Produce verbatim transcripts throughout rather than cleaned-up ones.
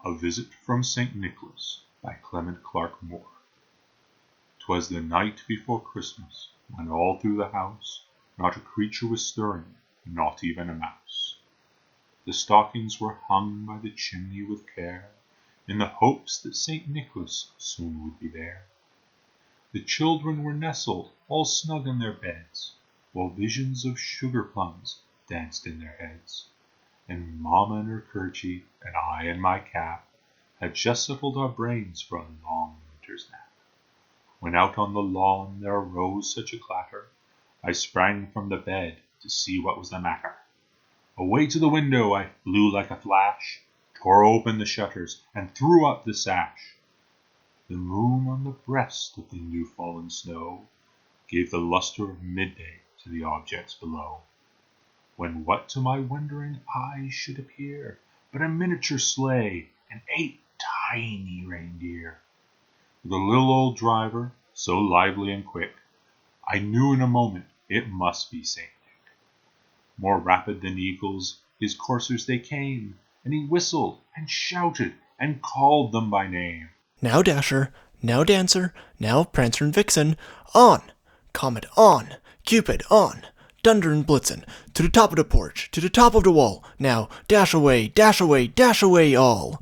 A Visit from Saint Nicholas by Clement Clarke Moore. 'Twas the night before Christmas, when all through the house not a creature was stirring, not even a mouse. The stockings were hung by the chimney with care, in the hopes that Saint Nicholas soon would be there. The children were nestled all snug in their beds, while visions of sugar plums danced in their heads. And Mamma in her kerchief, and I in my cap, had just settled our brains for a long winter's nap. When out on the lawn there arose such a clatter, I sprang from the bed to see what was the matter. Away to the window I flew like a flash, tore open the shutters, and threw up the sash. The moon on the breast of the new-fallen snow gave the lustre of midday to the objects below. When what to my wondering eyes should appear but a miniature sleigh and eight tiny reindeer, with a little old driver so lively and quick, I knew in a moment it must be Saint Nick. More rapid than eagles his coursers they came, and he whistled and shouted and called them by name. Now Dasher, now Dancer, now Prancer and Vixen, on! Comet on! Cupid on! Dunder and Blitzen, to the top of the porch, to the top of the wall, now dash away, dash away, dash away all!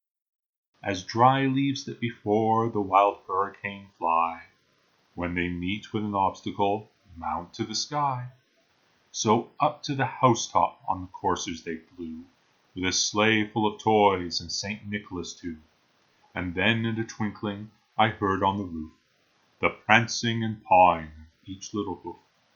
As dry leaves that before the wild hurricane fly, when they meet with an obstacle, mount to the sky, so up to the housetop on the coursers they flew, with a sleigh full of toys and Saint Nicholas too. And then in a twinkling I heard on the roof the prancing and pawing of each little hoof.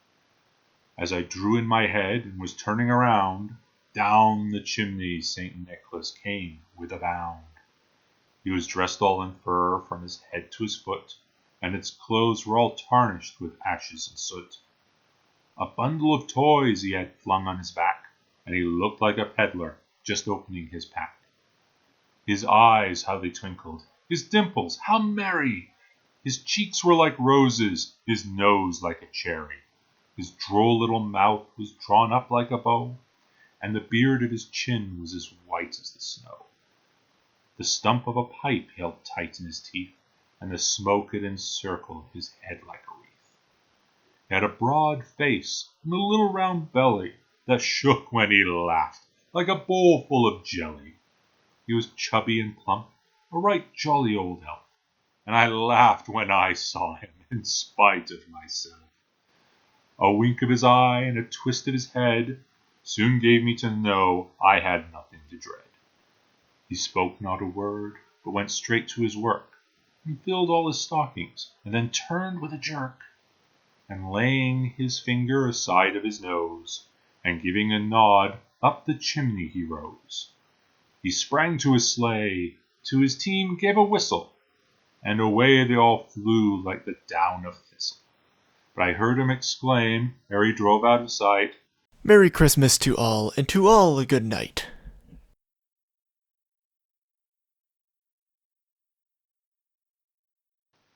As I drew in my head and was turning around, down the chimney Saint Nicholas came with a bound. He was dressed all in fur from his head to his foot, and his clothes were all tarnished with ashes and soot. A bundle of toys he had flung on his back, and he looked like a peddler just opening his pack. His eyes, how they twinkled! His dimples, how merry! His cheeks were like roses, his nose like a cherry. His droll little mouth was drawn up like a bow, and the beard of his chin was as white as the snow. The stump of a pipe held tight in his teeth, and the smoke had encircled his head like a wreath. He had a broad face and a little round belly that shook when he laughed, like a bowl full of jelly. He was chubby and plump, a right jolly old elf, and I laughed when I saw him, in spite of myself. A wink of his eye and a twist of his head soon gave me to know I had nothing to dread. He spoke not a word, but went straight to his work, and filled all his stockings, and then turned with a jerk, and laying his finger aside of his nose, and giving a nod, up the chimney he rose. He sprang to his sleigh, to his team gave a whistle, and away they all flew like the down of thistle. But I heard him exclaim, ere he drove out of sight, Merry Christmas to all, and to all a good night.